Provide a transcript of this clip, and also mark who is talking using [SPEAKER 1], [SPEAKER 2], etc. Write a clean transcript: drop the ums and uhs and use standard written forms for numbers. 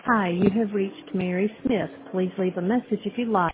[SPEAKER 1] Hi, you have reached Mary Smith. Please leave a message if you'd like.